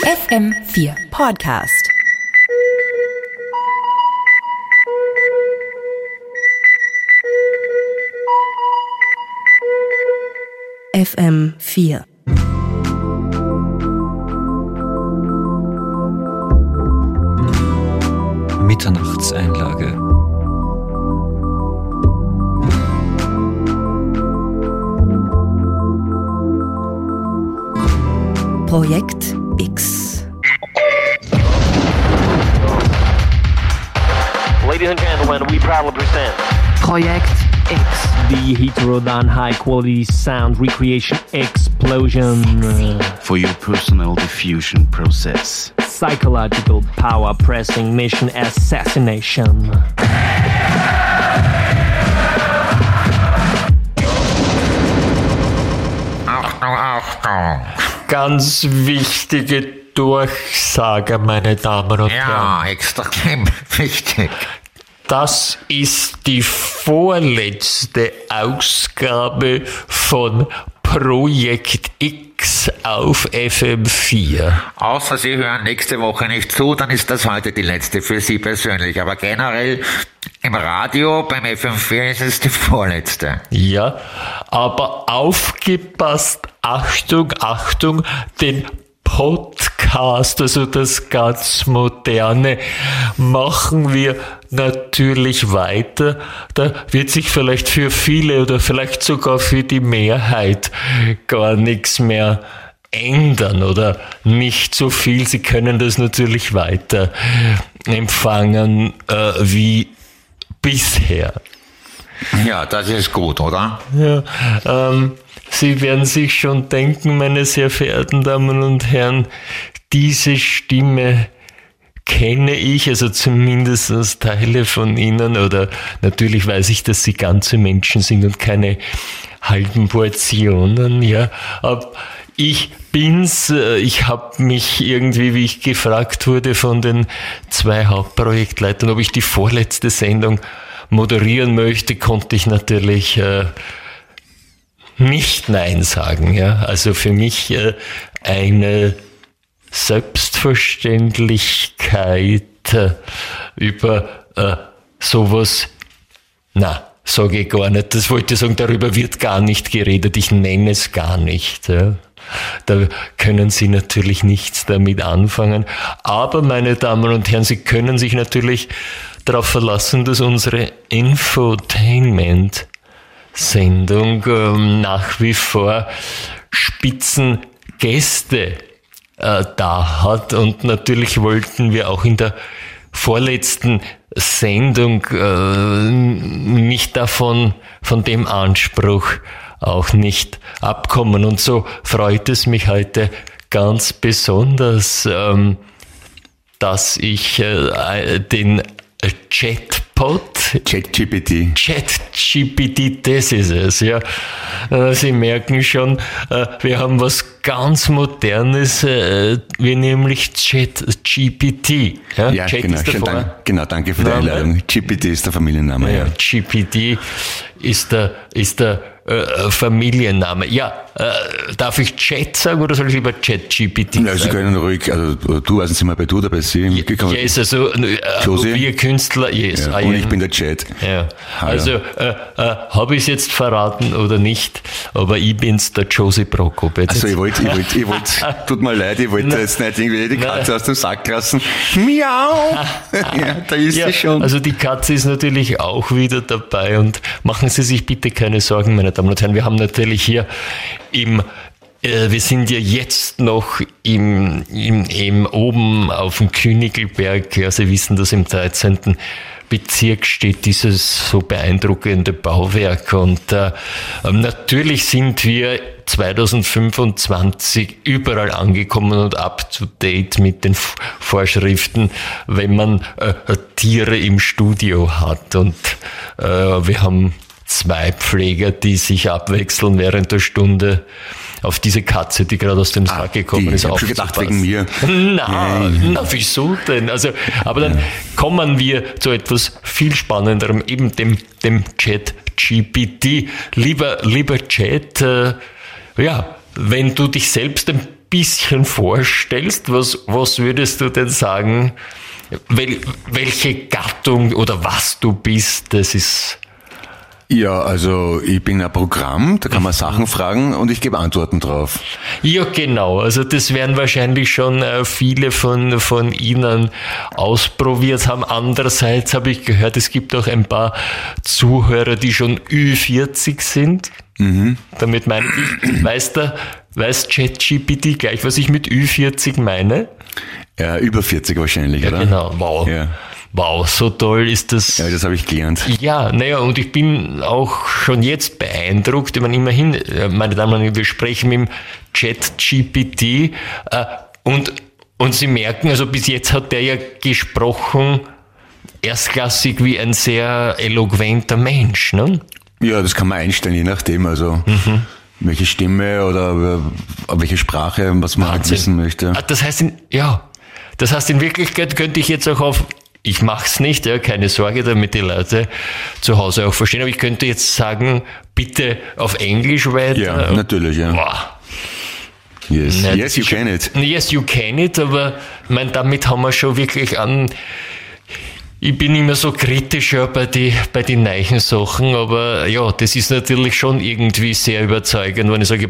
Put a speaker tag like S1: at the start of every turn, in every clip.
S1: FM4 Podcast. FM4
S2: Mitternachtseinlage.
S1: Projekt X.
S3: Ladies and gentlemen, we proudly present
S4: Projekt X.
S5: The Heterodyne High Quality Sound Recreation Explosion.
S6: For your personal diffusion process.
S5: Psychological Power Pressing Mission Assassination.
S7: Ganz wichtige Durchsage, meine Damen und Herren.
S8: Ja, extrem wichtig.
S7: Das ist die vorletzte Ausgabe von Projekt X auf FM4.
S8: Außer Sie hören nächste Woche nicht zu, dann ist das heute die letzte für Sie persönlich. Aber generell im Radio beim FM4 ist es die vorletzte.
S7: Ja, aber aufgepasst, Achtung, Achtung, den Podcast, also das ganz Moderne, machen wir natürlich weiter. Da wird sich vielleicht für viele oder vielleicht sogar für die Mehrheit gar nichts mehr ändern oder nicht so viel. Sie können das natürlich weiter empfangen wie bisher.
S8: Ja, das ist gut, oder?
S7: Ja, Sie werden sich schon denken, meine sehr verehrten Damen und Herren, diese Stimme kenne ich, also zumindest Teile von Ihnen, oder natürlich weiß ich, dass Sie ganze Menschen sind und keine halben Portionen, ja, aber ich bin's, ich habe mich irgendwie, wie ich gefragt wurde von den 2 Hauptprojektleitern, ob ich die vorletzte Sendung moderieren möchte, konnte ich natürlich nicht Nein sagen, ja. Also für mich eine Selbstverständlichkeit über sowas, sage ich gar nicht. Das wollte ich sagen, darüber wird gar nicht geredet. Ich nenne es gar nicht, ja. Da können Sie natürlich nichts damit anfangen. Aber, meine Damen und Herren, Sie können sich natürlich darauf verlassen, dass unsere Infotainment-Sendung nach wie vor Spitzengäste da hat. Und natürlich wollten wir auch in der vorletzten Sendung nicht von dem Anspruch auch nicht abkommen. Und so freut es mich heute ganz besonders, dass ich den ChatGPT, das ist es, ja. Sie merken schon, wir haben was ganz Modernes, wie nämlich ChatGPT.
S6: Ja,
S7: Chat
S6: genau,
S7: ist
S6: genau, danke für die Einladung. GPT ist der Familienname.
S7: Ja, GPT ist der Familienname. Ja, darf ich Chat sagen oder soll ich lieber ChatGPT sagen?
S6: Ja, Sie können ruhig, also du, also sind wir bei du oder bei Sie?
S7: Yes, also wir Künstler, yes.
S6: Ja, und ich bin der Chat.
S7: Ja. Also, habe ich es jetzt verraten oder nicht, aber ich bin's, der Josie Prokop.
S6: Also ich wollte, tut mir leid, ich wollte jetzt nicht irgendwie die Katze aus dem Sack lassen. Miau! Ja, da ist sie schon.
S7: Also die Katze ist natürlich auch wieder dabei und machen Sie sich bitte keine Sorgen, meine Damen und Herren. Wir haben natürlich hier wir sind ja jetzt noch oben auf dem Königelberg. Ja, Sie wissen, dass im 13. Bezirk steht dieses so beeindruckende Bauwerk. Und natürlich sind wir 2025 überall angekommen und up to date mit den Vorschriften, wenn man Tiere im Studio hat. Und wir haben 2 Pfleger, die sich abwechseln während der Stunde auf diese Katze, die gerade aus dem Sack gekommen ist.
S6: Ich habe schon gedacht, wegen mir.
S7: Na, wieso denn? Also, aber dann kommen wir zu etwas viel Spannenderem, eben dem ChatGPT. Lieber Chat, wenn du dich selbst ein bisschen vorstellst, was würdest du denn sagen, welche Gattung oder was du bist, das ist...
S6: Ja, also ich bin ein Programm, da kann man Sachen fragen und ich gebe Antworten drauf.
S7: Ja, genau. Also das werden wahrscheinlich schon viele von Ihnen ausprobiert haben. Andererseits habe ich gehört, es gibt auch ein paar Zuhörer, die schon Ü40 sind. Mhm. Damit meine ich, weiß ChatGPT gleich, was ich mit Ü40 meine?
S6: Ja, über 40 wahrscheinlich,
S7: ja,
S6: oder?
S7: Genau, wow.
S6: Ja.
S7: Wow, so toll ist das.
S6: Ja, das habe ich gelernt.
S7: Ja, naja, und ich bin auch schon jetzt beeindruckt. Ich meine, immerhin, meine Damen und Herren, wir sprechen mit dem ChatGPT und Sie merken, also bis jetzt hat der ja gesprochen, erstklassig wie ein sehr eloquenter Mensch, ne?
S6: Ja, das kann man einstellen, je nachdem, also welche Stimme oder welche Sprache, was man halt wissen möchte.
S7: Das heißt, in Wirklichkeit könnte ich jetzt auch auf, ich mach's nicht, ja, keine Sorge, damit die Leute zu Hause auch verstehen, aber ich könnte jetzt sagen, bitte auf Englisch weiter.
S6: Ja, natürlich, ja.
S7: Wow.
S6: Yes, you can it.
S7: Yes, you can it, aber ich meine, damit haben wir schon wirklich ich bin immer so kritisch ja, bei den neuen Sachen, aber ja, das ist natürlich schon irgendwie sehr überzeugend, wenn ich sage,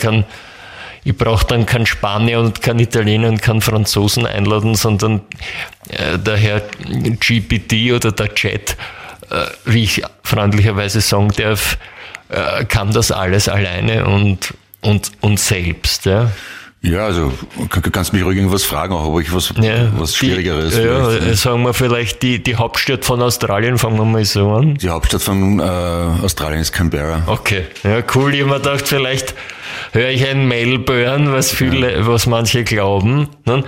S7: ich brauche dann keinen Spanier und keinen Italiener und keinen Franzosen einladen, sondern der Herr GPT oder der Chat, wie ich freundlicherweise sagen darf, kann das alles alleine und selbst. Ja.
S6: Ja, also du kannst mich ruhig irgendwas fragen, auch ob ich was Schwierigeres.
S7: Sagen wir vielleicht die Hauptstadt von Australien, fangen wir mal so an.
S6: Die Hauptstadt von Australien ist Canberra.
S7: Okay, ja cool. Ich habe mir gedacht, vielleicht höre ich ein Melbourne, was manche glauben. Ne?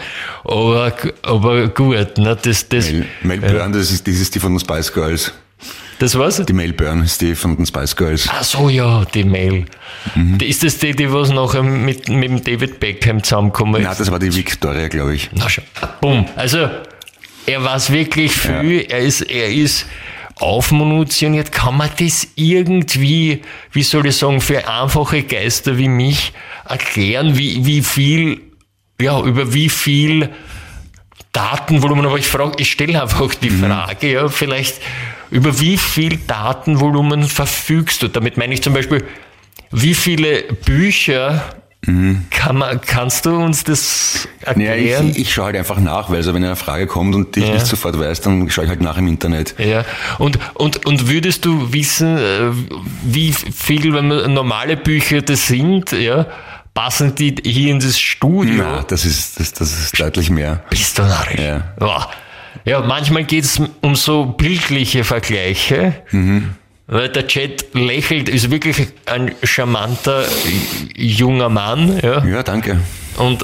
S7: Aber gut, ne?
S6: Melbourne, das ist die von den Spice Girls.
S7: Das war's?
S6: Die Melbourne ist die von den Spice Girls.
S7: Ach so, ja, die Mel. Ist das die was nachher mit dem David Beckham zusammengekommen ist?
S6: Nein, das war die Victoria, glaube ich.
S7: Na schon. Bumm. Also, er weiß wirklich viel. Ja. Er ist aufmunitioniert. Kann man das irgendwie, wie soll ich sagen, für einfache Geister wie mich erklären, wie viel Datenvolumen, aber ich stelle einfach die Frage, ja, vielleicht über wie viel Datenvolumen verfügst du? Damit meine ich zum Beispiel, wie viele Bücher kannst du uns das erklären?
S6: Ja, ich schaue halt einfach nach, weil also wenn eine Frage kommt und ich nicht sofort weiß, dann schaue ich halt nach im Internet. Ja,
S7: und würdest du wissen, wie viel, wenn man normale Bücher das sind, ja, passen die hier in das Studio?
S6: Na, das ist deutlich mehr.
S7: Bist du narrisch? Ja. Oh. Ja, manchmal geht es um so bildliche Vergleiche, weil der Chat lächelt, ist wirklich ein charmanter junger Mann. Ja,
S6: danke.
S7: Und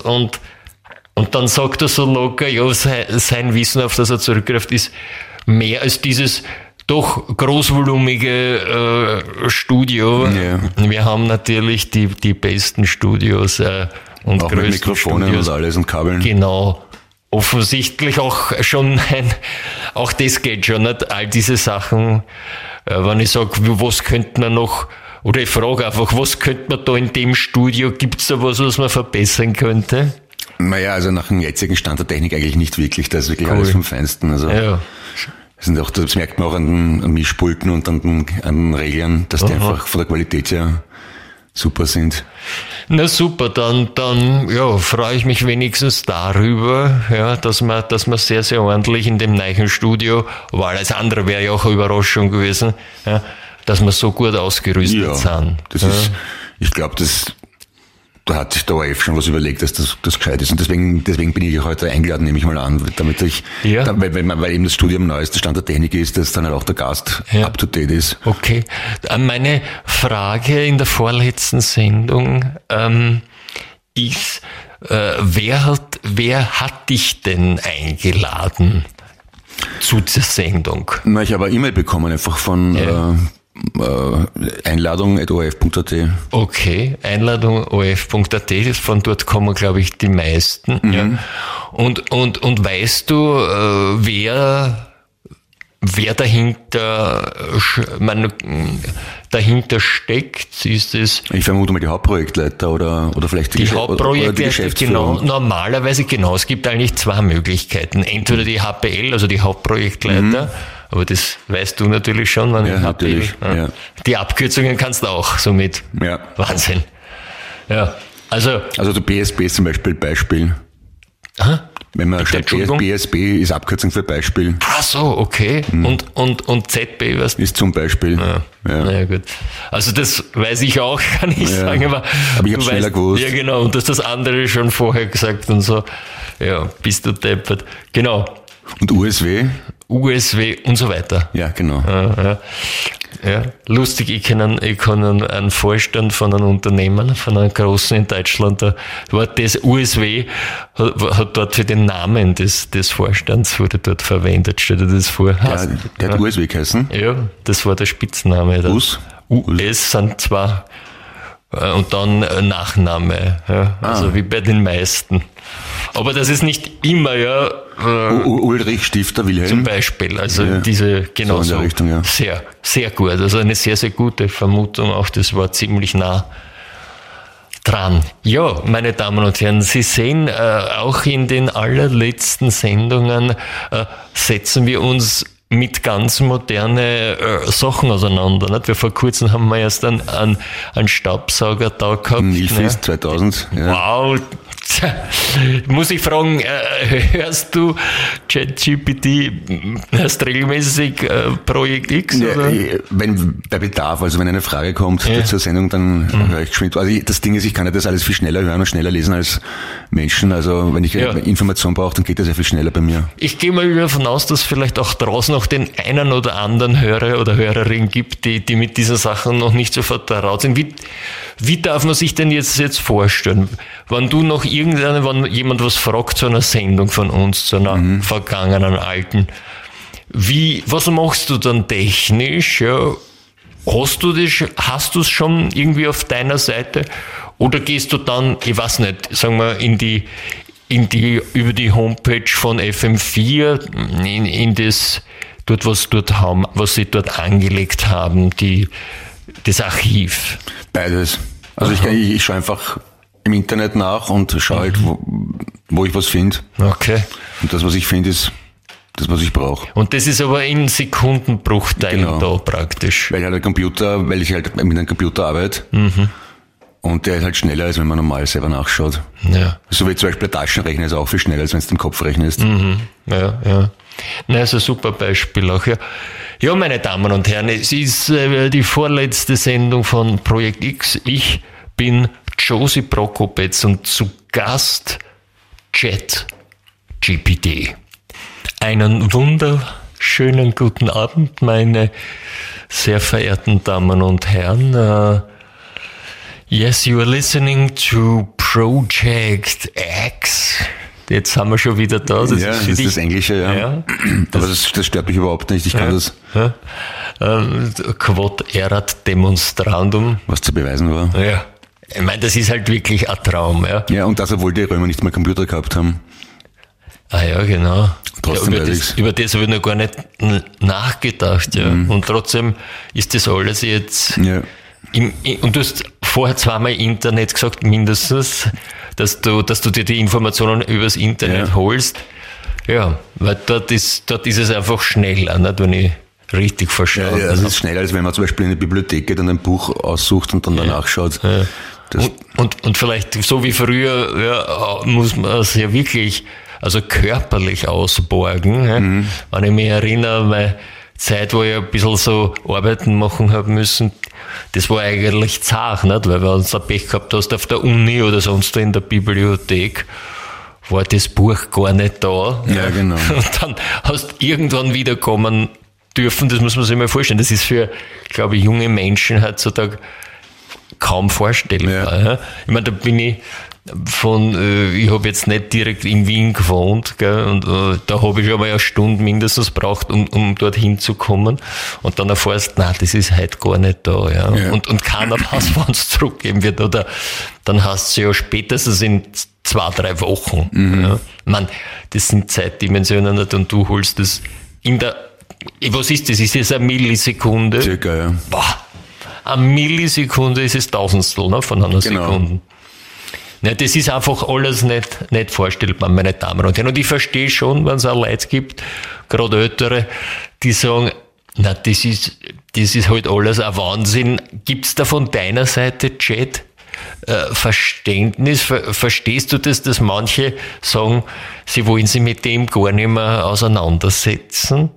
S7: dann sagt er so locker, ja, sein Wissen, auf das er zurückgreift, ist mehr als dieses doch großvolumige Studio. Ja. Wir haben natürlich die besten Studios und
S6: auch
S7: größten
S6: mit Mikrofonen Studios. Und alles und Kabeln.
S7: Genau. Offensichtlich auch schon auch das geht schon nicht. All diese Sachen, wenn ich sage, was könnte man noch, oder ich frage einfach, was könnte man da in dem Studio, gibt es da was man verbessern könnte?
S6: Naja, also nach dem jetzigen Stand der Technik eigentlich nicht wirklich, da ist wirklich alles vom Feinsten. Also das merkt man auch an den Mischpulten und an den Reglern, dass die einfach von der Qualität her super sind.
S7: Na super, dann freue ich mich wenigstens darüber, ja, dass wir sehr, sehr ordentlich in dem neuen Studio, aber alles andere wäre ja auch eine Überraschung gewesen, ja, dass wir so gut ausgerüstet sind.
S6: Das ist, ich glaube, da hat sich der ORF schon was überlegt, dass das gescheit ist. Und deswegen bin ich heute eingeladen, nehme ich mal an, damit weil eben das Studio am neuesten Stand der Technik ist, dass dann halt auch der Gast up to date ist.
S7: Okay. Meine Frage in der vorletzten Sendung ist, wer hat dich denn eingeladen zu dieser Sendung?
S6: Na, ich habe eine E-Mail bekommen, einfach von Einladung@orf.at.
S7: Okay, Einladung@orf.at, von dort kommen, glaube ich, die meisten. Ja. Und weißt du, wer wer dahinter steckt, ist es...
S6: Ich vermute mal die Hauptprojektleiter oder vielleicht
S7: die Hauptprojektleiter, genau, normalerweise genau. Es gibt eigentlich zwei Möglichkeiten. Entweder die HPL, also die Hauptprojektleiter, aber das weißt du natürlich schon, wenn ich HPL... Ja. Die Abkürzungen kannst du auch somit.
S6: Ja.
S7: Wahnsinn. Ja, also
S6: der BSB ist zum Beispiel.
S7: Aha.
S6: Wenn man schreibt, BSB ist Abkürzung für Beispiel.
S7: Ach so, okay. Und ZB, was?
S6: Ist zum Beispiel.
S7: Ja. Naja, gut. Also das weiß ich auch, kann ich sagen, aber
S6: ich habe schneller gewusst.
S7: Ja, genau. Und das andere schon vorher gesagt und so. Ja, bist du deppert. Genau.
S6: Und USW
S7: und so weiter.
S6: Ja, genau.
S7: Ja. Lustig, ich kann einen Vorstand von einem Unternehmen, von einem großen in Deutschland, da war das USW, hat dort für den Namen des Vorstands wurde dort verwendet. Stell dir das vor.
S6: Ja, der hat USW geheißen?
S7: Ja, das war der Spitzname. US sind zwei und dann Nachname, ja, also wie bei den meisten. Aber das ist nicht immer,
S6: Ulrich Stifter Wilhelm.
S7: Zum Beispiel, also diese, genau so.
S6: Richtung, ja.
S7: Sehr, sehr gut. Also eine sehr, sehr gute Vermutung auch, das war ziemlich nah dran. Ja, meine Damen und Herren, Sie sehen, auch in den allerletzten Sendungen setzen wir uns mit ganz moderne Sachen auseinander. Nicht? Vor kurzem haben wir erst einen Staubsauger da gehabt.
S6: Nilfisk 2000. Ja.
S7: Wow. Muss ich fragen, hörst du ChatGPT, hörst regelmäßig Projekt X? Oder?
S6: Wenn bei Bedarf, also wenn eine Frage kommt zur Sendung, dann höre ich geschwind. Also das Ding ist, ich kann ja das alles viel schneller hören und schneller lesen als Menschen. Also wenn ich Information brauche, dann geht das ja viel schneller bei mir. Ich
S7: gehe mal davon aus, dass vielleicht auch draußen noch den einen oder anderen Hörer oder Hörerin gibt, die mit diesen Sachen noch nicht so vertraut sind. Wie darf man sich denn jetzt vorstellen, wenn du noch wenn jemand was fragt zu einer Sendung von uns, zu einer vergangenen alten, was machst du dann technisch? Ja? Hast du es schon irgendwie auf deiner Seite? Oder gehst du dann, ich weiß nicht, sagen wir, über die Homepage von FM4, in das, dort, was sie dort angelegt haben, das Archiv?
S6: Beides. Also ich schaue einfach im Internet nach und schaue halt, wo ich was finde.
S7: Okay.
S6: Und das, was ich finde, ist das, was ich brauche.
S7: Und das ist aber in Sekundenbruchteilen da praktisch.
S6: Weil ich halt mit einem Computer arbeite. Und der ist halt schneller, als wenn man normal selber nachschaut.
S7: Ja.
S6: So wie zum Beispiel der Taschenrechner ist auch viel schneller, als wenn es im Kopf rechnest.
S7: Ja. Na, ist ein super Beispiel auch, ja. Ja, meine Damen und Herren, es ist die vorletzte Sendung von Projekt X. Ich bin Josie Prokopetz und zu Gast ChatGPT. Einen wunderschönen guten Abend, meine sehr verehrten Damen und Herren. Yes, you are listening to Project X. Jetzt haben wir schon wieder da.
S6: Das ist das Englische, ja. Aber das stört mich überhaupt nicht, ich kann das.
S7: Quod erat demonstrandum.
S6: Was zu beweisen war.
S7: Ja. Ich meine, das ist halt wirklich ein Traum, ja.
S6: Ja, und das, obwohl die Römer nicht mal Computer gehabt haben.
S7: Ah ja, genau.
S6: Trotzdem
S7: über das habe ich noch gar nicht nachgedacht, ja. Und trotzdem ist das alles jetzt...
S6: Ja.
S7: Und du hast vorher zweimal Internet gesagt, mindestens, dass du dir die Informationen übers Internet holst. Ja, weil dort ist es einfach schneller, nicht, wenn ich richtig verstehe.
S6: Ja, das ist schneller, als wenn man zum Beispiel in eine Bibliothek geht und ein Buch aussucht und dann danach schaut.
S7: Ja. Und vielleicht, so wie früher, muss man es ja wirklich, also körperlich ausborgen. Wenn ich mich erinnere, meine Zeit, wo ich ein bisschen so Arbeiten machen habe müssen, das war eigentlich zart, nicht? Weil wenn du ein Pech gehabt hast auf der Uni oder sonst in der Bibliothek, war das Buch gar nicht da.
S6: Ja, genau.
S7: Und dann hast du irgendwann wiederkommen dürfen, das muss man sich mal vorstellen. Das ist für, glaube ich, junge Menschen heutzutage kaum vorstellbar. Ja. Ich meine, da bin ich ich habe jetzt nicht direkt in Wien gewohnt, gell, und da habe ich schon mal eine Stunde mindestens gebraucht, um dorthin zu kommen, und dann erfährst, nein, das ist heute gar nicht da, ja. Und keiner weiß, wann es zurückgeben wird, oder dann hast du ja spätestens in 2-3 Wochen. Ja. Ich meine, das sind Zeitdimensionen nicht, und du holst das in der was ist das? Ist das eine Millisekunde?
S6: Circa, ja.
S7: Boah, eine Millisekunde ist es Tausendstel, ne, von einer Sekunde. Ja, das ist einfach alles nicht vorstellbar, meine Damen und Herren. Und ich verstehe schon, wenn es auch Leute gibt, gerade Ältere, die sagen, na, das ist halt alles ein Wahnsinn. Gibt's da von deiner Seite, Chad, Verständnis? Verstehst du das, dass manche sagen, sie wollen sich mit dem gar nicht mehr auseinandersetzen?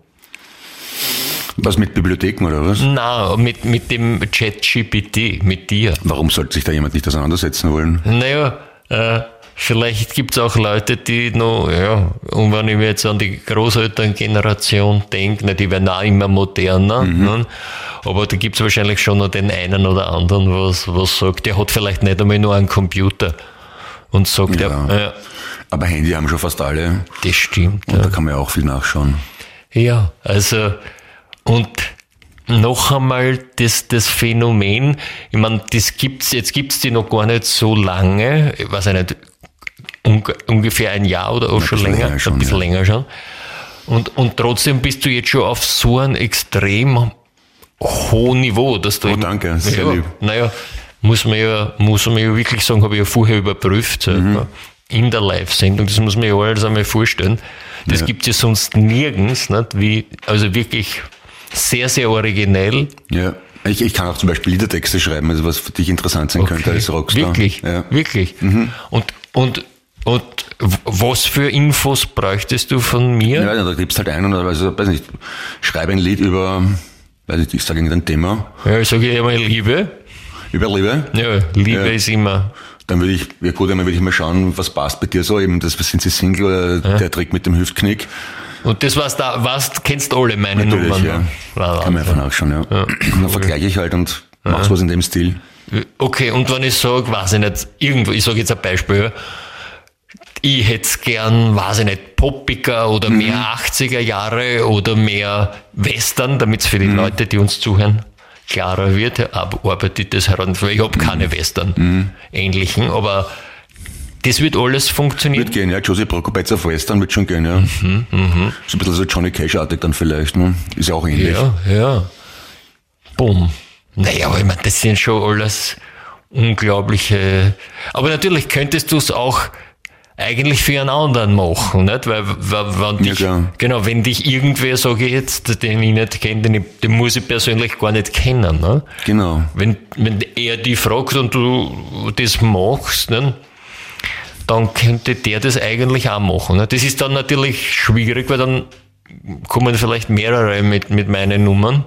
S6: Was, mit Bibliotheken oder was?
S7: Nein, mit dem ChatGPT, mit dir.
S6: Warum sollte sich da jemand nicht auseinandersetzen wollen?
S7: Naja, vielleicht gibt's auch Leute, die noch, ja, und wenn ich mir jetzt an die Großelterngeneration denke, die werden auch immer moderner, ne? Aber da gibt's wahrscheinlich schon noch den einen oder anderen, was sagt, der hat vielleicht nicht einmal nur einen Computer und sagt, ja.
S6: Aber Handy haben schon fast alle.
S7: Das stimmt.
S6: Und da kann man ja auch viel nachschauen.
S7: Ja, also, und noch einmal das Phänomen, ich meine, jetzt gibt's die noch gar nicht so lange, ich weiß nicht, ungefähr ein Jahr oder auch schon länger, ein bisschen länger schon. Und trotzdem bist du jetzt schon auf so einem extrem hohen Niveau, dass du
S6: danke, sehr lieb.
S7: Naja, muss man ja wirklich sagen, habe ich ja vorher überprüft, in der Live-Sendung, das muss man ja alles einmal vorstellen. Das gibt's ja sonst nirgends, nicht? Also wirklich sehr, sehr originell.
S6: Ja, ich kann auch zum Beispiel Liedertexte schreiben, also was für dich interessant sein könnte als Rockstar.
S7: Wirklich, wirklich. Und was für Infos bräuchtest du von mir?
S6: Ja, da gibst halt ein und also, weiß nicht, schreibe ein Lied über, weiß nicht, ich sage irgendein Thema.
S7: Ja, ich sage ja mal Liebe.
S6: Über Liebe?
S7: Ja, Liebe ist immer.
S6: Dann würde ich mal schauen, was passt bei dir so, eben das, was sind sie Single oder der Trick mit dem Hüftknick.
S7: Und das kennst alle meine Nummern.
S6: Ja. Kann man einfach nachschauen, ja. Dann vergleiche ich halt und mach's was in dem Stil.
S7: Okay, und wenn ich sage, weiß ich nicht, irgendwo, ich sage jetzt ein Beispiel, ich hätte es gern, weiß ich nicht, poppiger oder mehr 80er Jahre oder mehr Western, damit es für die Leute, die uns zuhören, klarer wird, arbeitet das heran, weil ich habe keine Western ähnlichen, aber das wird alles funktionieren.
S6: Wird gehen, ja. Josie Prokopetz auf Western wird schon gehen, ja. So ein bisschen so Johnny Cash-artig dann vielleicht, ne? Ist ja auch ähnlich.
S7: Ja. Bumm. Naja, aber ich meine, das sind schon alles unglaubliche... Aber natürlich könntest du es auch eigentlich für einen anderen machen, nicht? Weil wenn dich irgendwer, sage ich jetzt, den ich nicht kenne, den muss ich persönlich gar nicht kennen, ne?
S6: Genau.
S7: Wenn er dich fragt und du das machst, ne? Dann könnte der das eigentlich auch machen. Ne? Das ist dann natürlich schwierig, weil dann kommen vielleicht mehrere mit meinen Nummern.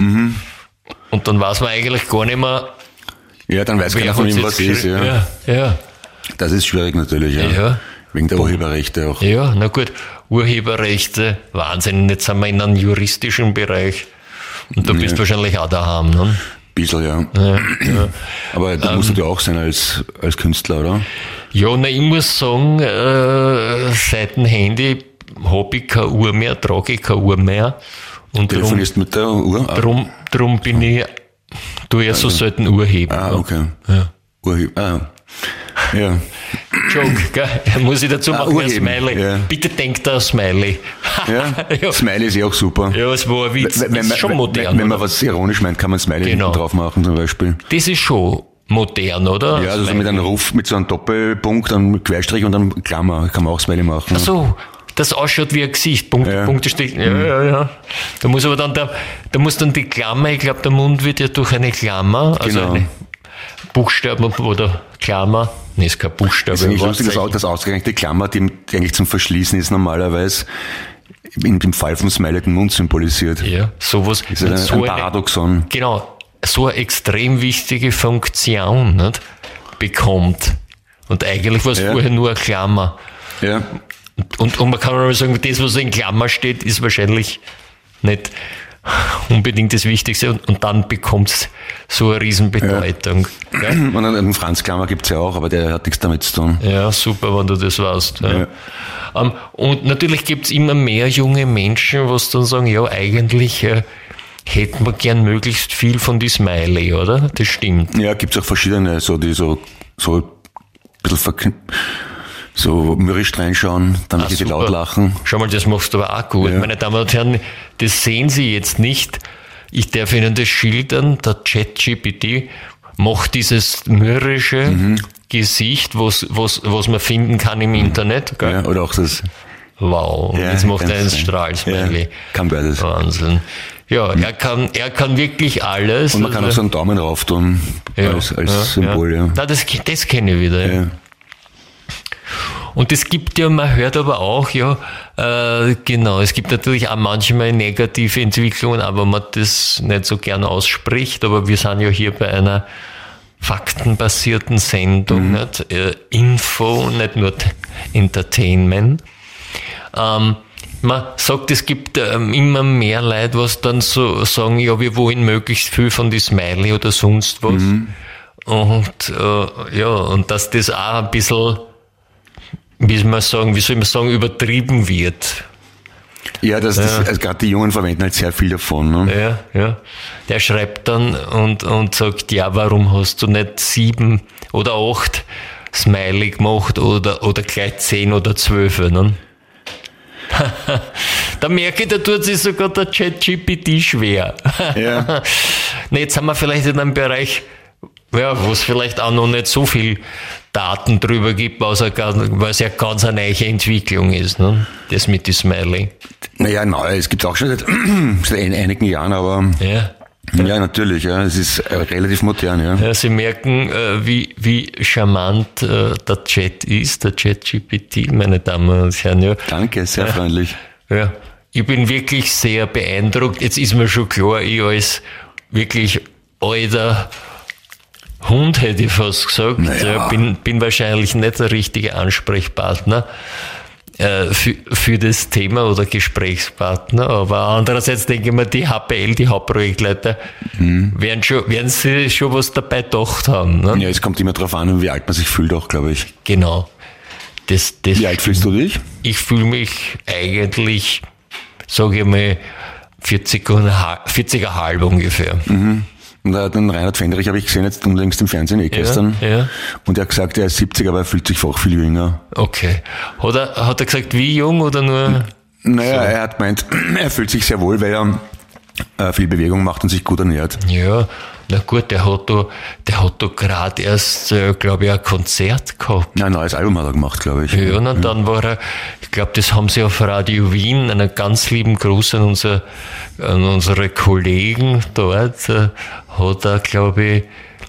S7: Und dann weiß man eigentlich gar nicht mehr.
S6: Ja, dann weiß keiner von ihm, was ist.
S7: Ja.
S6: Das ist schwierig natürlich, ja. Wegen der Urheberrechte auch.
S7: Ja, na gut. Urheberrechte, Wahnsinn. Jetzt sind wir in einem juristischen Bereich. Und du bist wahrscheinlich auch daheim, ne?
S6: Bisschen, ja. Aber da musst du ja auch sein als Künstler, oder?
S7: Ja, na, ich muss sagen, seit dem Handy habe ich keine Uhr mehr, trage ich keine Uhr mehr. Und
S6: telefonierst mit der Uhr?
S7: Drum bin ich, so selten Uhr heben.
S6: Okay.
S7: Ja.
S6: Uhr ja.
S7: Joke, gell? Muss ich dazu machen, ein Smiley.
S6: Ja.
S7: Bitte denkt da Smiley.
S6: Ja, Smiley ist auch super.
S7: Ja, es war ein Witz. Das ist schon modern.
S6: Wenn man was ironisch meint, kann man Smiley hinten drauf machen zum Beispiel.
S7: Das ist schon modern, oder?
S6: Ja, also so mit einem Ruf, mit so einem Doppelpunkt, einem Querstrich und einem Klammer kann man auch Smiley machen.
S7: Ach so, das ausschaut wie ein Gesicht, Punkte, Strich. Ja. Da muss aber dann da muss dann die Klammer, ich glaube, der Mund wird ja durch eine Klammer, also eine Buchstaben oder Klammer. Nee, ist kein Buchstabe.
S6: Das ist nicht lustig, das ausgerechnet die Klammer, die eigentlich zum Verschließen ist, normalerweise in dem Fall vom Smiley den Mund symbolisiert.
S7: Ja, sowas.
S6: Das ist ein Paradoxon.
S7: Genau, so eine extrem wichtige Funktion nicht, bekommt. Und eigentlich war es vorher nur eine Klammer.
S6: Ja.
S7: Und man kann mal sagen, das, was in Klammer steht, ist wahrscheinlich nicht unbedingt das Wichtigste und dann bekommt es so eine Riesenbedeutung. Ja.
S6: Und einen Franz Klammer gibt's ja auch, aber der hat nichts damit zu tun.
S7: Ja, super, wenn du das weißt. Ja. Und natürlich gibt's immer mehr junge Menschen, was dann sagen, ja, eigentlich hätten wir gern möglichst viel von die Smiley, oder? Das stimmt.
S6: Ja, gibt's auch verschiedene, die so ein bisschen so mürrisch reinschauen, dann ein bisschen laut lachen.
S7: Schau mal, das machst du aber auch gut.
S6: Ja.
S7: Meine Damen und Herren, das sehen Sie jetzt nicht. Ich darf Ihnen das schildern. Der ChatGPT macht dieses mürrische Gesicht, was man finden kann im Internet. Gell?
S6: Ja, oder auch das.
S7: Wow,
S6: Ja,
S7: jetzt macht er ein
S6: sein.
S7: Strahlsmiley.
S6: Ja, kann beides.
S7: Wahnsinn. Ja, er kann wirklich alles.
S6: Und man kann auch so einen Daumen rauf tun als Symbol. Ja.
S7: Na, das kenne ich wieder.
S6: Ja.
S7: Und es gibt ja, man hört aber auch, genau, es gibt natürlich auch manchmal negative Entwicklungen, aber man das nicht so gern ausspricht. Aber wir sind ja hier bei einer faktenbasierten Sendung, nicht? Info, nicht nur Entertainment. Man sagt, es gibt immer mehr Leute, was dann so sagen, ja, wir wollen möglichst viel von die Smiley oder sonst was. Und und dass das auch ein bisschen, wie soll man sagen, übertrieben wird.
S6: Ja, also gerade die Jungen verwenden halt sehr viel davon. Ne?
S7: Ja. Der schreibt dann und sagt, ja, warum hast du nicht 7 oder 8 Smiley gemacht oder gleich 10 oder 12, ne? Da merke ich, da tut sich sogar der ChatGPT schwer.
S6: Ja.
S7: Na, jetzt haben wir vielleicht in einem Bereich, wo es vielleicht auch noch nicht so viel Daten drüber gibt, weil es ja ganz eine neue Entwicklung ist, ne? Das mit dem Smiley.
S6: Naja, es gibt auch schon seit einigen Jahren, aber ja, natürlich, ja, es ist relativ modern, ja.
S7: Ja, Sie merken, wie charmant der Chat ist, der ChatGPT, meine Damen und Herren. Ja.
S6: Danke, sehr freundlich.
S7: Ja, ich bin wirklich sehr beeindruckt. Jetzt ist mir schon klar, ich als wirklich alter Hund, hätte ich fast gesagt, bin wahrscheinlich nicht der richtige Ansprechpartner für das Thema oder Gesprächspartner, aber andererseits denke ich mir, die HPL, die Hauptprojektleiter, werden sie schon was dabei gedacht haben. Ne?
S6: Ja, es kommt immer darauf an, wie alt man sich fühlt auch, glaube ich.
S7: Genau. Wie
S6: alt fühlst du dich?
S7: Ich fühle mich eigentlich, sage ich mal, 40,5 ungefähr.
S6: Und den Reinhard Fendrich habe ich gesehen jetzt unlängst im Fernsehen gestern.
S7: Ja.
S6: Und er hat gesagt, er ist 70, aber er fühlt sich auch viel jünger.
S7: Okay. Hat er gesagt, wie jung oder nur?
S6: Naja, er hat gemeint, er fühlt sich sehr wohl, weil er viel Bewegung macht und sich gut ernährt.
S7: Ja, na gut, der hat da gerade erst, glaube ich, ein Konzert gehabt.
S6: Ja, ein neues Album hat er gemacht, glaube ich.
S7: Ja, und dann war er, ich glaube, das haben sie auf Radio Wien, einen ganz lieben Gruß an unsere Kollegen dort, hat er, glaube ich,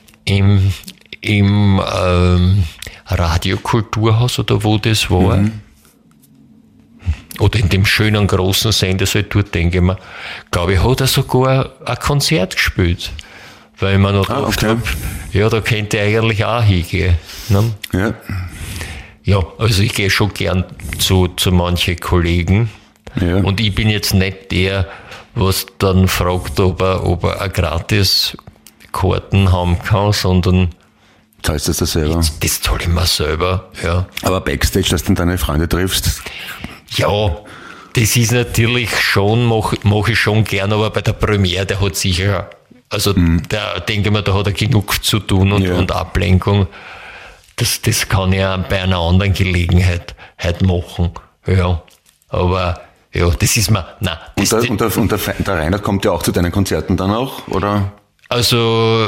S7: im Radiokulturhaus oder wo das war, oder in dem schönen großen Sender, so dort, denke ich mir, glaube ich, hat er sogar ein Konzert gespielt. Weil man noch gedacht habe, ja, da könnte er eigentlich auch hingehen. Ne?
S6: Ja.
S7: Ja, also ich gehe schon gern zu manchen Kollegen. Ja. Und ich bin jetzt nicht der, was dann fragt, ob er eine gratis Karten haben kann, sondern
S6: zahlst du das selber?
S7: Das zahle ich mir selber, ja.
S6: Aber Backstage, dass du dann deine Freunde triffst?
S7: Ja, das ist natürlich schon, mach ich schon gern, aber bei der Premiere, der hat sicher, also da denke ich mir, da hat er genug zu tun und Ablenkung. Das kann ich ja bei einer anderen Gelegenheit machen. Ja, aber ja, das ist mir, nein.
S6: Und der Reinhard kommt ja auch zu deinen Konzerten dann auch, oder?
S7: Also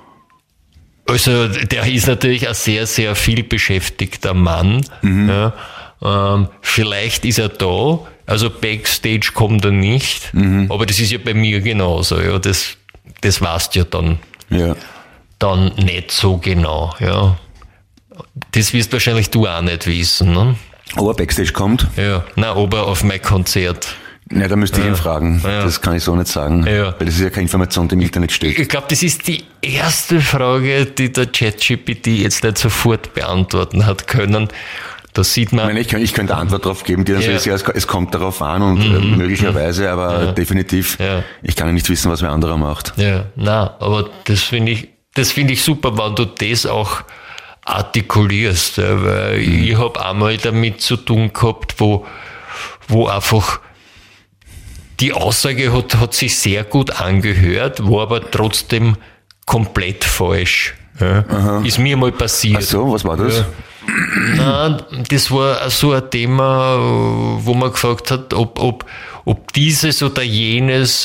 S7: der ist natürlich ein sehr, sehr viel beschäftigter Mann. Ja. Vielleicht ist er da, also Backstage kommt er nicht, aber das ist ja bei mir genauso. Ja, das weißt ja dann nicht so genau. Ja. Das wirst wahrscheinlich du auch nicht wissen. Ne?
S6: Ob er Backstage kommt?
S7: Ja, nein, ob er auf mein Konzert.
S6: Ja, da müsste ich ihn fragen. Ja. Das kann ich so nicht sagen.
S7: Ja.
S6: Weil das ist ja keine Information, die im Internet steht.
S7: Ich glaube, das ist die erste Frage, die der ChatGPT jetzt nicht sofort beantworten hat können. Da sieht man.
S6: Ich könnte eine Antwort darauf geben, die dann so ist, es kommt darauf an und möglicherweise, aber definitiv, ich kann ja nicht wissen, was wer anderer macht. Ja, nein, aber das finde ich super, wenn du das auch artikulierst, weil ich habe einmal damit zu tun gehabt, wo einfach die Aussage hat sich sehr gut angehört, war aber trotzdem komplett falsch. Ja. Ist mir mal passiert. Ach so, was war das?
S7: Nein, das war so ein Thema, wo man gefragt hat, ob dieses oder jenes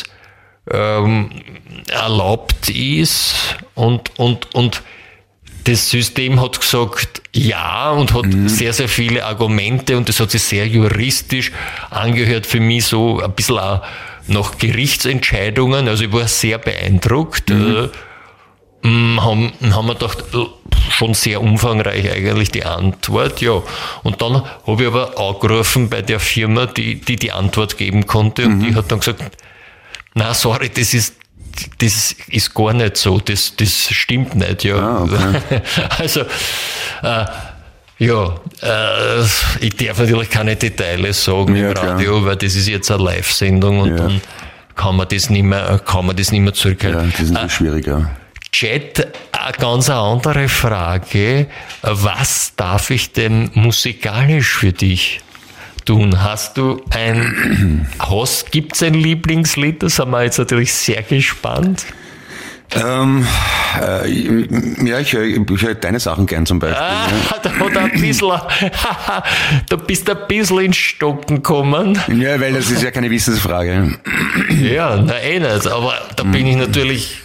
S7: erlaubt ist und das System hat gesagt ja und hat sehr, sehr viele Argumente und das hat sich sehr juristisch angehört für mich, so ein bisschen auch nach Gerichtsentscheidungen. Also ich war sehr beeindruckt. Haben wir gedacht, schon sehr umfangreich eigentlich die Antwort, ja. Und dann habe ich aber angerufen bei der Firma, die Antwort geben konnte und die hat dann gesagt, na sorry, das ist gar nicht so, das stimmt nicht, ja. Okay. Also, ich darf natürlich keine Details sagen im Radio, weil das ist jetzt eine Live-Sendung und dann kann man das nicht mehr zurückhalten.
S6: Ja, das ist schwieriger.
S7: Chat, eine ganz andere Frage. Was darf ich denn musikalisch für dich tun? Gibt's ein Lieblingslied? Da sind wir jetzt natürlich sehr gespannt.
S6: Ich höre deine Sachen gern zum Beispiel.
S7: Da hat ein bisschen, da bist du ein bisschen ins Stocken gekommen.
S6: Ja, weil das ist ja keine Wissensfrage.
S7: Ja, nicht, aber da bin ich natürlich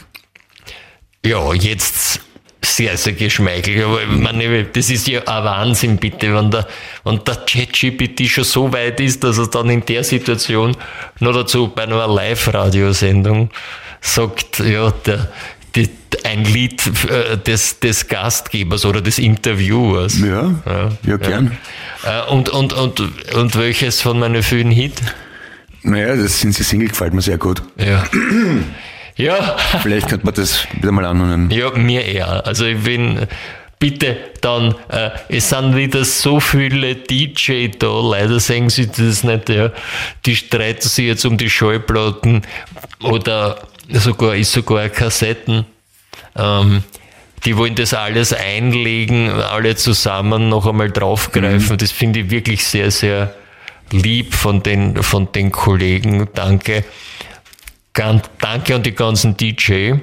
S7: jetzt sehr, sehr geschmeichelt. Aber ich meine, das ist ja ein Wahnsinn, bitte, wenn der ChatGPT schon so weit ist, dass er dann in der Situation noch dazu bei einer Live-Radiosendung sagt, ein Lied des Gastgebers oder des Interviewers. Ja,
S6: gern.
S7: Und welches von meinen vielen Hits?
S6: Naja, das sind sie Single, gefällt mir sehr gut.
S7: Ja. Ja.
S6: Vielleicht könnte man das wieder mal anhören.
S7: Ja, mir eher. Also ich bin, bitte dann, es sind wieder so viele DJ da, leider sehen Sie das nicht, ja. Die streiten sich jetzt um die Schallplatten oder sogar Kassetten. Die wollen das alles einlegen, alle zusammen noch einmal draufgreifen. Das finde ich wirklich sehr, sehr lieb von den Kollegen. Danke. Danke an die ganzen DJ.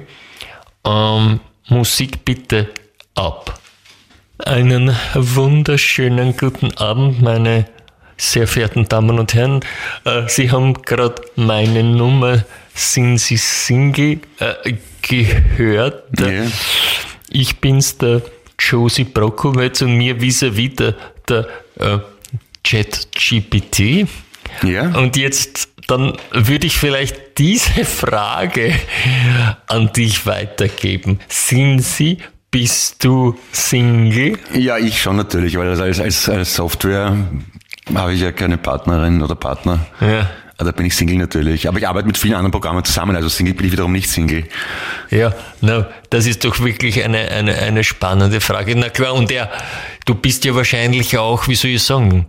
S7: Musik bitte ab. Einen wunderschönen guten Abend, meine sehr verehrten Damen und Herren. Sie haben gerade meine Nummer Sind Sie Single gehört.
S6: Yeah.
S7: Ich bin's, der Josie Brokowitz und mir vis-à-vis der ChatGPT.
S6: Ja.
S7: Und jetzt dann würde ich vielleicht diese Frage an dich weitergeben. Bist du Single?
S6: Ja, ich schon natürlich, weil als Software habe ich ja keine Partnerin oder Partner.
S7: Ja.
S6: Da bin ich Single natürlich. Aber ich arbeite mit vielen anderen Programmen zusammen, also Single bin ich wiederum nicht Single.
S7: Ja, das ist doch wirklich eine spannende Frage. Na klar, und du bist ja wahrscheinlich auch, wie soll ich sagen,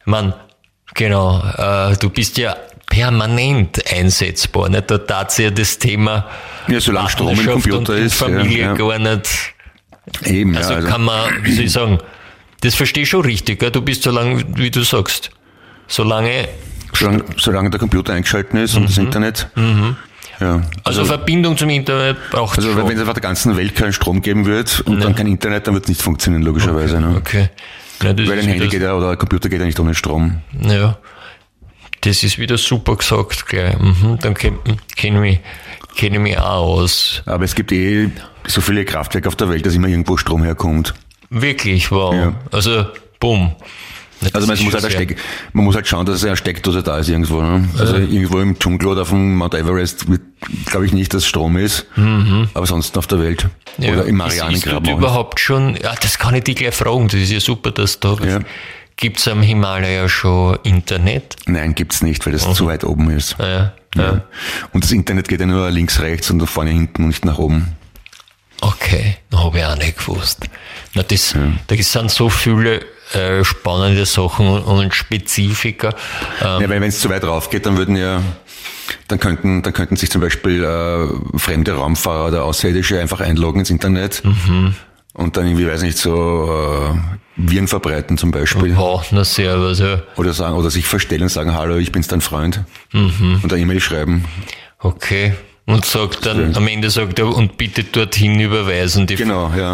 S7: du bist ja permanent einsetzbar. Nicht? Da tat ja das Thema
S6: solange Strom im Computer
S7: und
S6: ist.
S7: Familie gar nicht.
S6: Eben,
S7: also kann man, wie soll ich sagen, das verstehe ich schon richtig. Gell? Du bist so lange, wie du sagst, solange
S6: der Computer eingeschalten ist und das Internet. Ja,
S7: also Verbindung zum Internet braucht
S6: Also
S7: Strom.
S6: wenn es einfach der ganzen Welt keinen Strom geben wird und dann kein Internet, dann wird es nicht funktionieren, logischerweise.
S7: Okay. Ja,
S6: weil ein Handy geht oder ein Computer geht ja nicht ohne Strom.
S7: Ja, das ist wieder super gesagt gleich. Dann kenne ich mich auch aus.
S6: Aber es gibt so viele Kraftwerke auf der Welt, dass immer irgendwo Strom herkommt.
S7: Wirklich, wow.
S6: Ja.
S7: Also, bumm.
S6: Also man muss halt schauen, dass eine Steckdose da ist irgendwo. Ne? Also irgendwo im Dschungel oder auf dem Mount Everest glaube ich nicht, dass Strom ist, aber sonst auf der Welt.
S7: Ja.
S6: Oder im Marianengraben.
S7: Ist überhaupt schon, das kann ich dich gleich fragen, das ist ja super, dass da Gibt es am Himalaya schon Internet?
S6: Nein, gibt's nicht, weil das zu weit oben ist.
S7: Ja.
S6: Und das Internet geht ja nur links, rechts und vorne, hinten und nicht nach oben.
S7: Okay, habe ich auch nicht gewusst. Da sind so viele spannende Sachen und Spezifika.
S6: Weil wenn es zu weit rauf geht, dann könnten sich zum Beispiel fremde Raumfahrer oder Außerirdische einfach einloggen ins Internet und dann irgendwie, weiß nicht, so Viren verbreiten zum Beispiel.
S7: Oh, na servus, ja.
S6: Oder sich verstellen und sagen, hallo, ich bin's dein Freund. Und eine E-Mail schreiben.
S7: Okay. Und sagt dann, am Ende sagt er, und bitte dorthin überweisen.
S6: Genau, ja.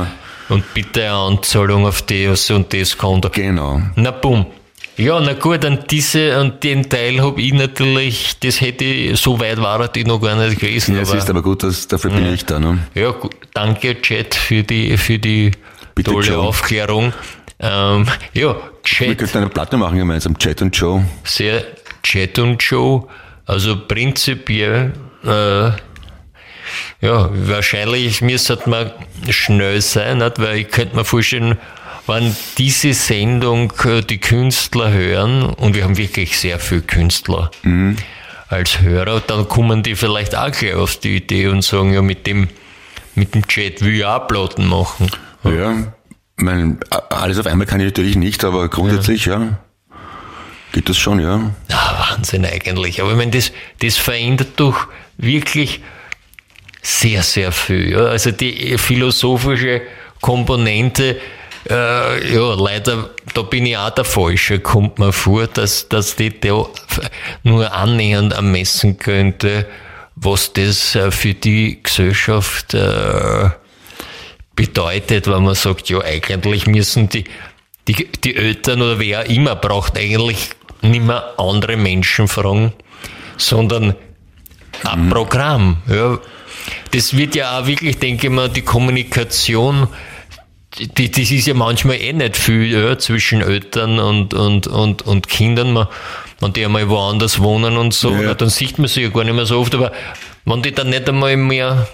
S7: Und bitte eine Anzahlung auf das und das Konto.
S6: Genau.
S7: Na bumm. Ja, na gut, an den Teil habe ich natürlich, so weit war ich noch gar nicht gewesen.
S6: Ja, es ist aber gut, dafür bin ich da. Ne?
S7: Ja, gut, danke Chat für die
S6: Bitte,
S7: tolle
S6: Joe.
S7: Aufklärung. Ja,
S6: Wir
S7: Chat,
S6: könnten eine Platte machen gemeinsam, Chat und Joe.
S7: sehr Chat und Joe. Also prinzipiell, wahrscheinlich müsste man schnell sein, nicht? Weil ich könnte mir vorstellen, wenn diese Sendung die Künstler hören, und wir haben wirklich sehr viele Künstler als Hörer, dann kommen die vielleicht auch gleich auf die Idee und sagen, ja, mit dem Chat will ich auch Platten machen.
S6: Ja, alles auf einmal kann ich natürlich nicht, aber grundsätzlich, ja, geht das schon, ja.
S7: Wahnsinn eigentlich. Aber ich meine, das verändert doch wirklich sehr, sehr viel. Ja? Also die philosophische Komponente, leider, da bin ich auch der Falsche, kommt mir vor, dass die da nur annähernd ermessen könnte, was das für die Gesellschaft bedeutet, wenn man sagt, ja, eigentlich müssen die Eltern oder wer auch immer braucht eigentlich nicht mehr andere Menschen fragen, sondern ein Programm. Ja. Das wird ja auch wirklich, denke ich mal, die Kommunikation, das ist ja manchmal nicht viel, ja, zwischen Eltern und Kindern. Wenn die einmal woanders wohnen und so, ja, dann sieht man sie ja gar nicht mehr so oft. Aber wenn die dann nicht einmal mehr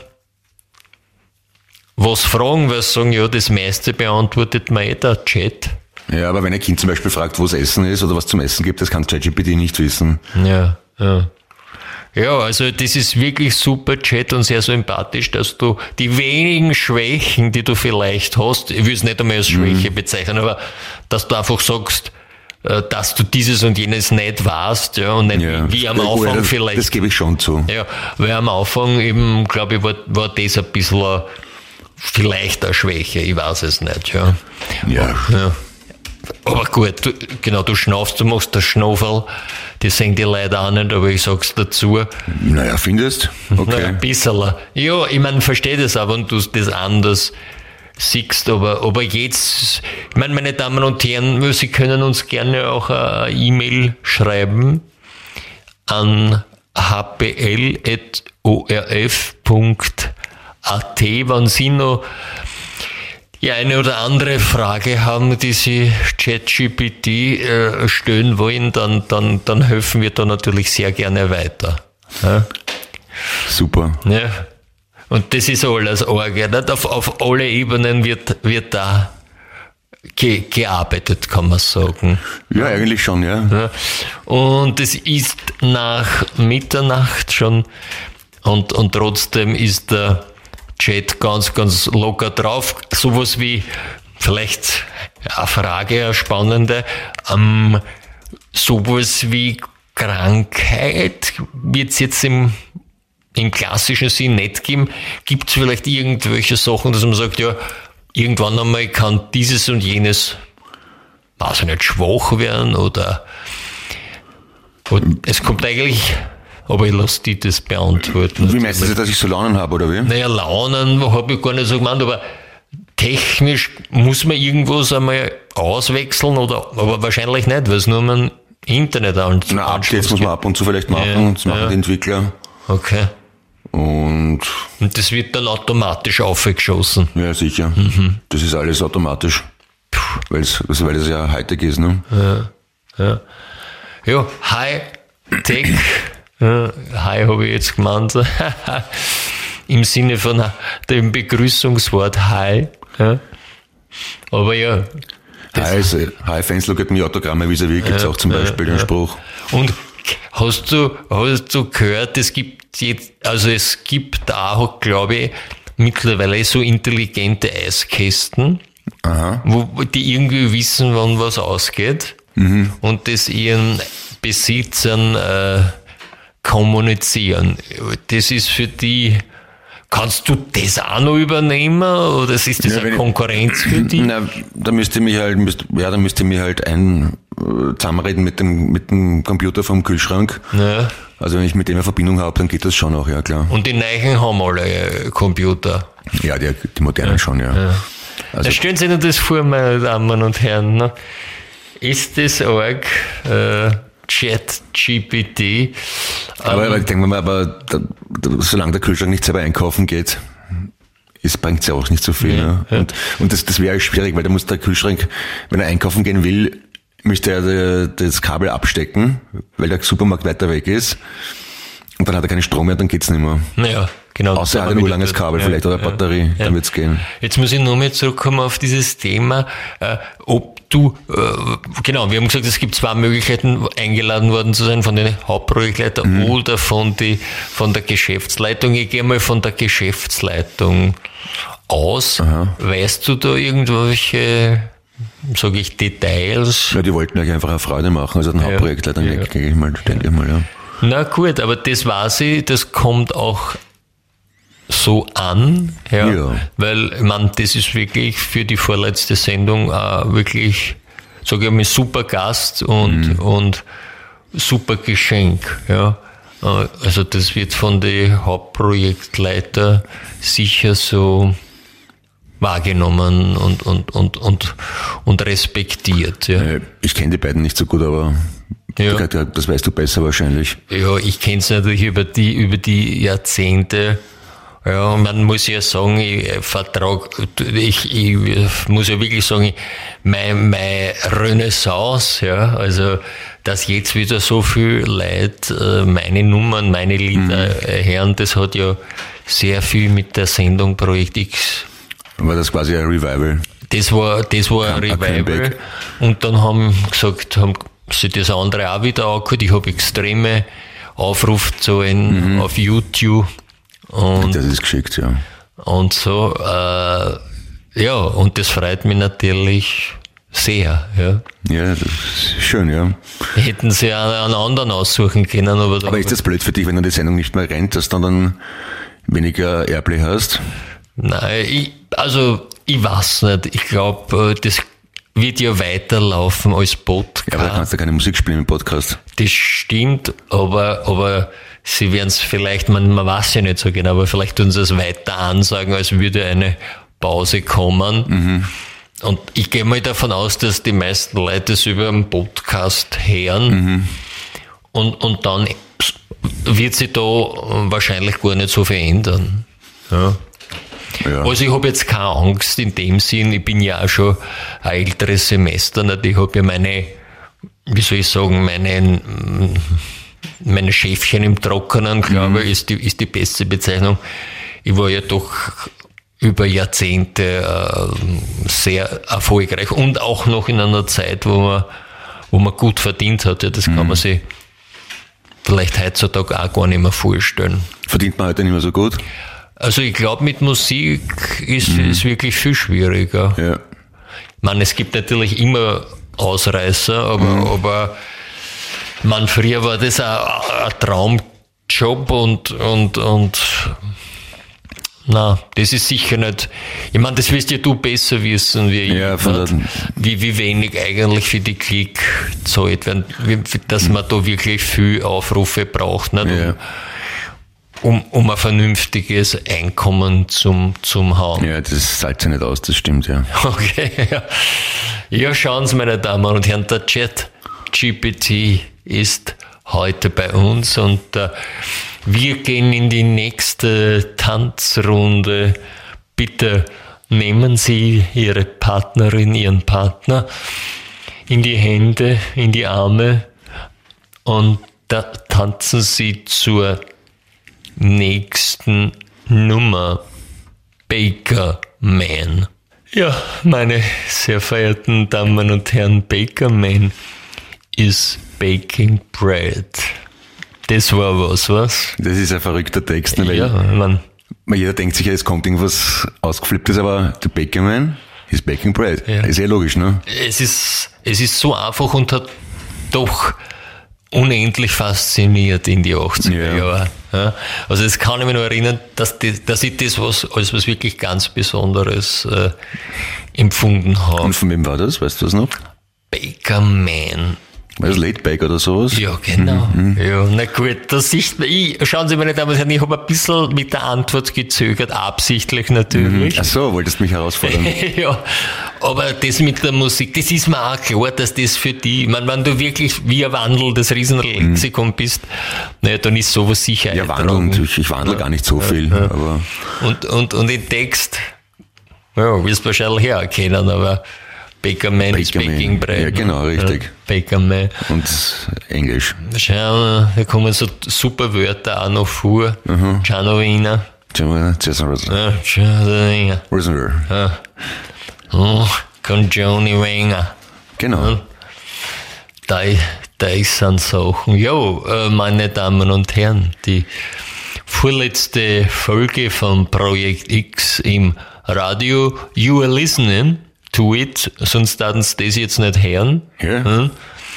S7: was fragen, weil sie sagen, ja, das meiste beantwortet mir der Chat.
S6: Ja, aber wenn ein Kind zum Beispiel fragt, wo es Essen ist oder was zum Essen gibt, das kann ChatGPT nicht wissen.
S7: Ja. Ja, also das ist wirklich super Chat und sehr sympathisch, dass du die wenigen Schwächen, die du vielleicht hast, ich will es nicht einmal als Schwäche bezeichnen, aber dass du einfach sagst, dass du dieses und jenes nicht weißt, ja, und nicht wie am Anfang vielleicht. Das
S6: gebe ich schon zu.
S7: Ja, weil am Anfang eben, glaube ich, war das ein bisschen vielleicht eine Schwäche, ich weiß es nicht, ja.
S6: Ja.
S7: Aber gut, du schnaufst, du machst das Schnaufel, das sehen die Leute auch nicht, aber ich sag's dazu.
S6: Naja, findest? Okay.
S7: Naja, ein bisschen. Ja, ich meine, verstehe das auch, wenn du das anders siehst, aber jetzt, ich meine, meine Damen und Herren, Sie können uns gerne auch eine E-Mail schreiben an hpl.orf.at, wenn Sie noch eine oder andere Frage haben, die Sie ChatGPT stellen wollen, dann helfen wir da natürlich sehr gerne weiter. Ja?
S6: Super.
S7: Ja. Und das ist alles arg. Nicht? Auf alle Ebenen wird da gearbeitet, kann man sagen.
S6: Ja, eigentlich schon, ja.
S7: Ja. Und es ist nach Mitternacht schon und trotzdem ist der Chat ganz, ganz locker drauf. Sowas wie, vielleicht eine Frage, eine spannende, sowas wie Krankheit wird es jetzt im klassischen Sinn nicht geben. Gibt es vielleicht irgendwelche Sachen, dass man sagt, ja, irgendwann einmal kann dieses und jenes, weiß ich nicht, schwach werden oder es kommt eigentlich. Aber ich lasse die das beantworten.
S6: Wie meinst du, dass ich so Launen habe, oder wie?
S7: Naja, Launen habe ich gar nicht so gemeint, aber technisch muss man irgendwas einmal auswechseln, aber wahrscheinlich nicht, weil es nur ein Internet anschaut.
S6: Na, Updates muss man ab und zu vielleicht machen, das machen die Entwickler.
S7: Okay.
S6: Und
S7: das wird dann automatisch aufgeschossen.
S6: Ja, sicher. Das ist alles automatisch. Weil es ja Hightech ist, ne?
S7: Ja, High-Tech. Hi habe ich jetzt gemeint, im Sinne von dem Begrüßungswort Hi. Ja. Aber ja.
S6: Hi, Fans, look at me, Autogramme vis-à-vis gibt es auch zum Beispiel den Spruch.
S7: Und hast du gehört, es gibt auch, glaube ich, mittlerweile so intelligente Eiskästen, wo die irgendwie wissen, wann was ausgeht und das ihren Besitzern kommunizieren. Das ist für die, kannst du das auch noch übernehmen oder ist das eine Konkurrenz für die?
S6: Na, da müsste ich mich halt zusammenreden mit dem Computer vom Kühlschrank. Ja. Also wenn ich mit dem eine Verbindung habe, dann geht das schon auch, ja klar.
S7: Und die Neichen haben alle Computer.
S6: Ja, die modernen schon, ja. Also,
S7: stellen Sie sich das vor, meine Damen und Herren. Ne? Ist das arg? ChatGPT.
S6: aber ich denke mal, solange der Kühlschrank nicht selber einkaufen geht, bringt es ja auch nicht so viel.
S7: Ja.
S6: Und das wäre schwierig, weil da muss der Kühlschrank, wenn er einkaufen gehen will, müsste er das Kabel abstecken, weil der Supermarkt weiter weg ist. Und dann hat er keinen Strom mehr, dann geht's nicht mehr.
S7: Naja, genau.
S6: Außer er hat ein urlanges Kabel vielleicht oder eine Batterie, dann wird's gehen.
S7: Jetzt muss ich nochmal zurückkommen auf dieses Thema, ob du, genau, wir haben gesagt, es gibt 2 Möglichkeiten, eingeladen worden zu sein von den Hauptprojektleitern oder von der Geschäftsleitung. Ich gehe mal von der Geschäftsleitung aus.
S6: Aha.
S7: Weißt du da irgendwelche, sage ich, Details?
S6: Ja, die wollten euch einfach eine Freude machen, also den Hauptprojektleiter, denke ich mal, ja.
S7: Na gut, aber das weiß ich, das kommt auch so an, weil das ist wirklich für die vorletzte Sendung wirklich, sage ich mal, super Gast und super Geschenk. Ja. Also das wird von den Hauptprojektleiter sicher so wahrgenommen und respektiert. Ja.
S6: Ich kenne die beiden nicht so gut, aber das weißt du besser wahrscheinlich.
S7: Ja, ich kenne es natürlich über die Jahrzehnte. Ja, man muss ja sagen, ich muss ja wirklich sagen, meine Renaissance, ja, also, dass jetzt wieder so viel Leute meine Nummern, meine Lieder hören, das hat ja sehr viel mit der Sendung Projekt X.
S6: War das quasi ein Revival?
S7: Das war ein Revival. Und dann haben sie das andere auch wieder angehört. Ich habe extreme Aufrufzahlen auf YouTube. Und
S6: das ist geschickt, ja.
S7: Und so, und das freut mich natürlich sehr, ja.
S6: Ja, das ist schön, ja.
S7: Hätten sie auch einen anderen aussuchen können, aber
S6: ist das blöd für dich, wenn du die Sendung nicht mehr rennt, dass du dann weniger Airplay hast?
S7: Nein, ich weiß nicht. Ich glaube, das wird ja weiterlaufen als Podcast.
S6: Ja, aber da kannst du keine Musik spielen im Podcast.
S7: Das stimmt, aber sie werden es vielleicht, man weiß ja nicht so genau, aber vielleicht tun sie es weiter ansagen, als würde eine Pause kommen. Und ich gehe mal davon aus, dass die meisten Leute es über einen Podcast hören. Und dann wird sich da wahrscheinlich gar nicht so viel ändern. Ja. Ja. Also ich habe jetzt keine Angst in dem Sinn, ich bin ja auch schon ein älteres Semester, ich habe ja meine Schäfchen im Trockenen, glaube ich, ist die beste Bezeichnung. Ich war ja doch über Jahrzehnte sehr erfolgreich und auch noch in einer Zeit, wo man gut verdient hat. Ja, das kann man sich vielleicht heutzutage auch gar nicht mehr vorstellen.
S6: Verdient man heute nicht mehr so gut?
S7: Also ich glaube, mit Musik ist wirklich viel schwieriger.
S6: Ja.
S7: Ich meine, es gibt natürlich immer Ausreißer, aber früher war das ein Traumjob und das ist sicher nicht, ich meine, das wirst ja du besser wissen, wie wenig eigentlich für die Klick zahlt werden, dass man da wirklich viel Aufrufe braucht, nicht?
S6: Ja.
S7: Um ein vernünftiges Einkommen zum haben.
S6: Ja, das zahlt sich nicht aus, das stimmt, ja.
S7: Okay, ja. Ja, schauen Sie, meine Damen und Herren, der ChatGPT ist heute bei uns und wir gehen in die nächste Tanzrunde. Bitte nehmen Sie Ihre Partnerin, Ihren Partner in die Hände, in die Arme und da tanzen Sie zur nächsten Nummer, Baker Man. Ja, meine sehr verehrten Damen und Herren, Baker Man is baking bread. Das war was?
S6: Das ist ein verrückter Text, ne?
S7: Ja,
S6: jeder denkt sich, es kommt irgendwas Ausgeflipptes, aber der Baker Man is baking bread. Ja. Ist ja logisch, ne?
S7: Es ist so einfach und hat doch unendlich fasziniert in die 80er Jahre. Ja. Also das kann ich mich noch erinnern, dass ich das als was wirklich ganz Besonderes empfunden habe.
S6: Und von wem war das? Weißt du das noch?
S7: Baker Man.
S6: War das Laidback oder sowas?
S7: Ja, genau. Ja, na gut, das ist, schauen Sie, meine Damen und Herren, ich habe ein bisschen mit der Antwort gezögert, absichtlich natürlich.
S6: Ach so, wolltest du mich herausfordern?
S7: Ja, aber das mit der Musik, das ist mir auch klar, dass das für die, wenn du wirklich wie ein wandelndes Riesenlexikon bist, naja, dann ist sowas sicher
S6: Ja, wandelnd, ich wandle gar nicht so viel. Aber
S7: Und den Text, ja, wirst du wahrscheinlich hererkennen, aber Bakerman is baking bread.
S6: Ja, genau, richtig.
S7: Ja, Bakerman.
S6: Und Englisch.
S7: Schau, da kommen so super Wörter auch noch vor. Gianovina.
S6: Gianovina.
S7: Gianovina.
S6: Rosenberg.
S7: Ja. Oh, con Johnny Wenger.
S6: Genau.
S7: Da sind Sachen. Ja, meine Damen und Herren, die vorletzte Folge von Projekt X im Radio. You are listening to it, sonst würden Sie das jetzt nicht hören.
S6: Ja.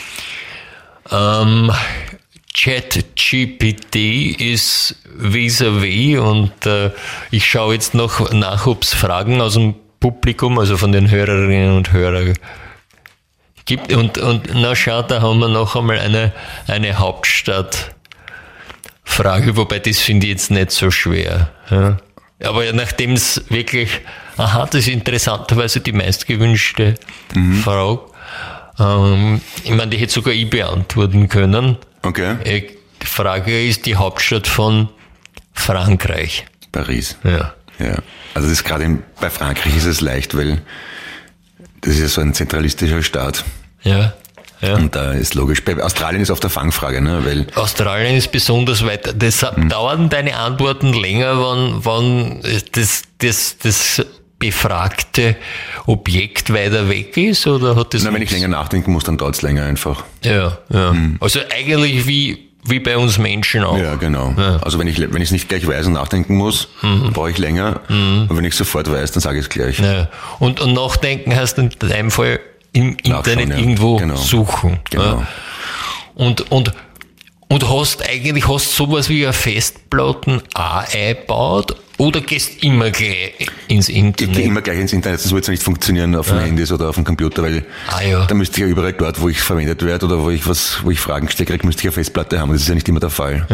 S7: ChatGPT ist vis-à-vis und ich schaue jetzt noch nach, ob es Fragen aus dem Publikum, also von den Hörerinnen und Hörern gibt. Und na schau, da haben wir noch einmal eine Hauptstadtfrage, wobei das finde ich jetzt nicht so schwer. Ja. Aber nachdem es wirklich, das ist interessanterweise die meistgewünschte Frage. Ich meine, die hätte sogar ich beantworten können.
S6: Okay.
S7: Die Frage ist die Hauptstadt von Frankreich.
S6: Paris.
S7: Ja.
S6: Ja. Also das gerade bei Frankreich ist es leicht, weil das ist ja so ein zentralistischer Staat.
S7: Ja. Ja.
S6: Und da ist logisch. Bei Australien ist oft eine Fangfrage, ne? Weil
S7: Australien ist besonders weit. Das dauern deine Antworten länger, wenn das befragte Objekt weiter weg ist, oder hat das?
S6: Wenn ich länger nachdenken muss, dann dauert es länger einfach.
S7: Ja. Also eigentlich wie bei uns Menschen auch.
S6: Ja, genau.
S7: Ja.
S6: Also wenn ich es nicht gleich weiß und nachdenken muss, dann brauche ich länger. Und wenn ich sofort weiß, dann sage ich es gleich.
S7: Ja. Und nachdenken heißt in deinem Fall im Internet irgendwo suchen.
S6: Genau.
S7: Ja. Und hast sowas wie eine Festplatten auch eingebaut oder gehst immer gleich ins Internet?
S6: Ich gehe immer gleich ins Internet, das wird nicht funktionieren auf dem Handys oder auf dem Computer, weil da müsste ich ja überall dort, wo ich verwendet werde oder wo ich Fragen gestellt kriege, müsste ich eine Festplatte haben. Das ist ja nicht immer der Fall.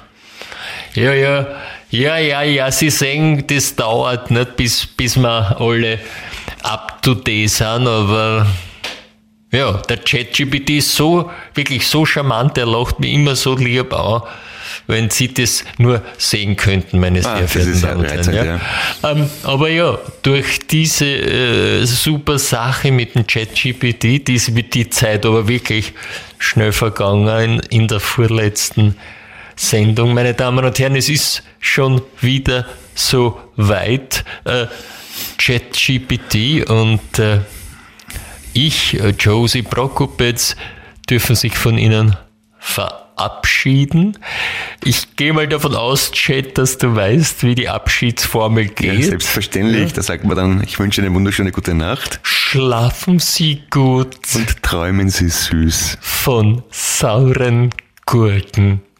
S7: Ja, Sie sehen, das dauert nicht, bis wir alle up to date sind, aber ja, der ChatGPT ist wirklich so charmant, der lacht mich immer so lieb an, wenn Sie das nur sehen könnten, meine sehr verehrten Damen und Herren. Ja. Aber ja, durch diese super Sache mit dem ChatGPT, die Zeit aber wirklich schnell vergangen in der vorletzten Sendung, meine Damen und Herren, es ist schon wieder so weit. ChatGPT und ich, Josie Prokopetz, dürfen sich von Ihnen verabschieden. Ich gehe mal davon aus, Chat, dass du weißt, wie die Abschiedsformel geht.
S6: Ja, selbstverständlich. Da sagt man dann, ich wünsche eine wunderschöne gute Nacht.
S7: Schlafen Sie gut.
S6: Und träumen Sie süß.
S7: Von sauren Gurken.